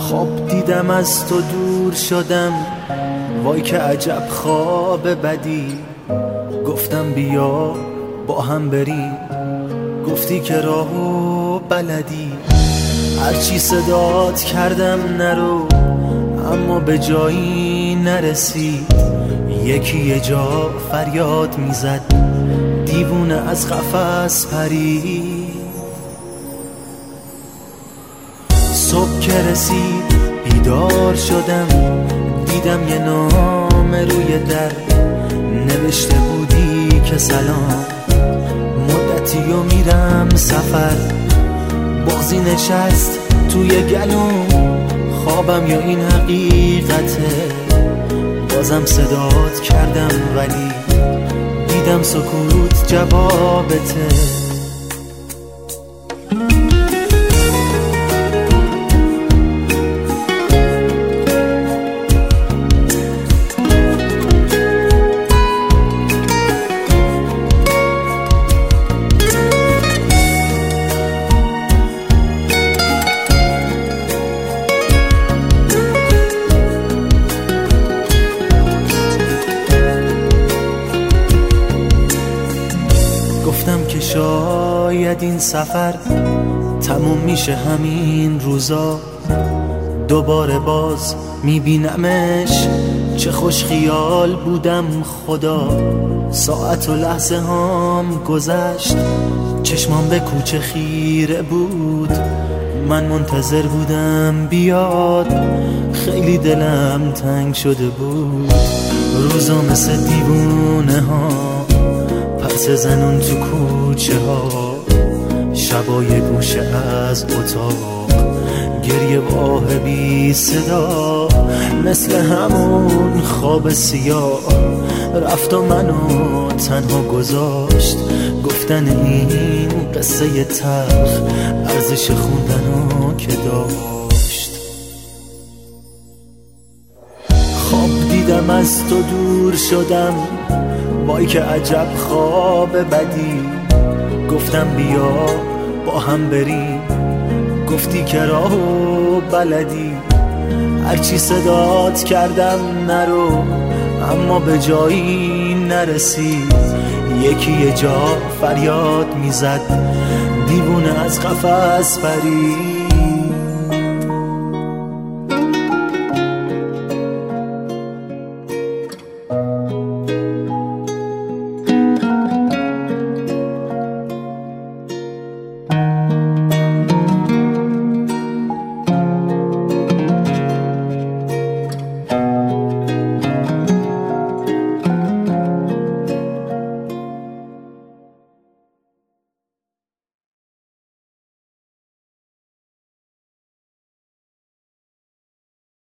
خواب دیدم از تو دور شدم، وای که عجب خواب بدی. گفتم بیا با هم بریم، گفتی که راهو بلدی. هرچی صدات کردم نرو، اما به جایی نرسید. یکی یه جا فریاد میزد، دیوونه از قفس پرید. صبح که رسید بیدار شدم، دیدم یه نام روی در، نوشته بودی که سلام، مدتی و میرم سفر. بغضی نشست توی گلوم، خوابم یا این حقیقته. بازم صدات کردم ولی دیدم سکوت جوابته. گفتم که شاید این سفر تموم میشه همین روزا، دوباره باز میبینمش. چه خوش خیال بودم خدا، ساعت و لحظه هام گذشت. چشمام به کوچه خیره بود، من منتظر بودم بیاد. خیلی دلم تنگ شده بود، روزا مثل دیوونه ها پس زنون تو کوچه ها. شبای گوشه از اتاق، گریه واه بی صدا. مثل همون خواب سیاه رفت و منو تنها گذاشت. گفتن این قصه تلخ ارزش خوندنو که داشت. خواب دیدم از تو دور شدم، وای که عجب خواب بدی. گفتم بیا با هم بریم، گفتی که راهو بلدی. هرچی صدات کردم نرو، اما به جایی نرسید. یکی یه جا فریاد میزد، دیوونه از قفس پرید.